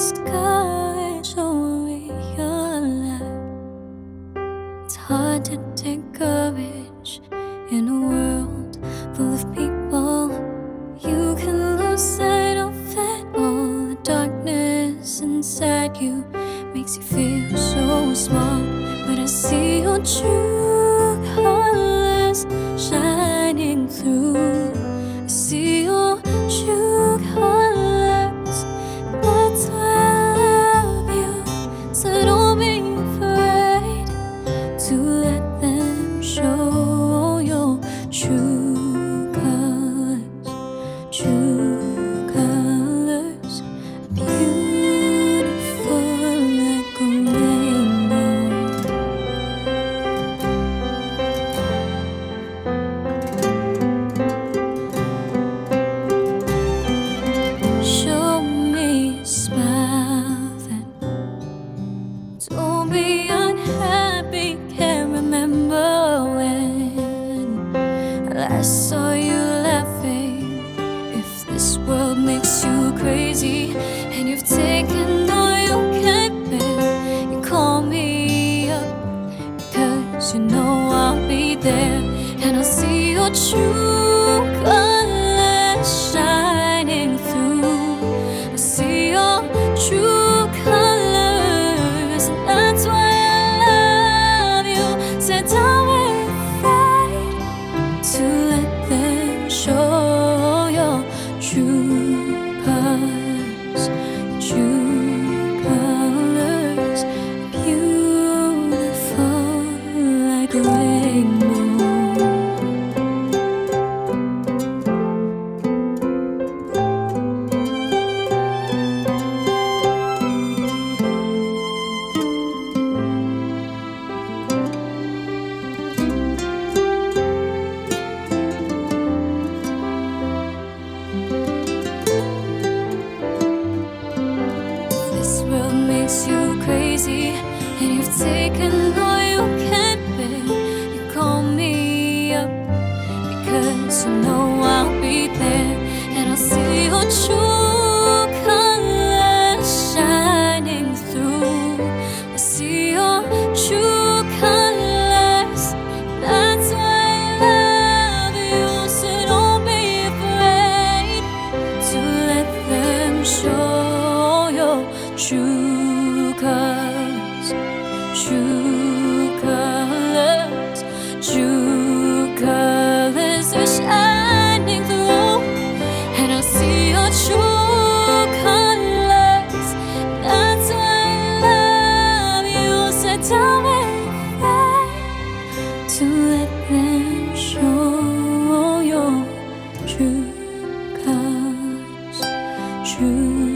sky so we alive. It's hard to take courage in a world full of people. You can lose sight of it all. The darkness inside you makes you feel so small. But I see your true colors shining through. I see your true colors. That's why I love you. So don't be afraid to let them show your true colors. True colors, beautiful like a rainbow. Show me a smile then. Don't be unhappy, can't remember when last saw you laughing. If this world makes you crazy and you've taken all you can bear, you call me up, 'cause you know I'll be there. And I'll see your true colors shining through. I see your true colors, and that's why I love you. So don't be afraid to let them show your true colors. True colors, beautiful like a rainbow. This world makes you crazy and you've taken all you can bear, you call me up, because you know I'll be there. And I'll see your true colors shining through. I see your true colors. That's why I love you. So don't be afraid to let them show your true colors. True colors, true colors are shining through. And I'll see your true colors. That's why I love you. So don't be afraid to let them show your true colors. True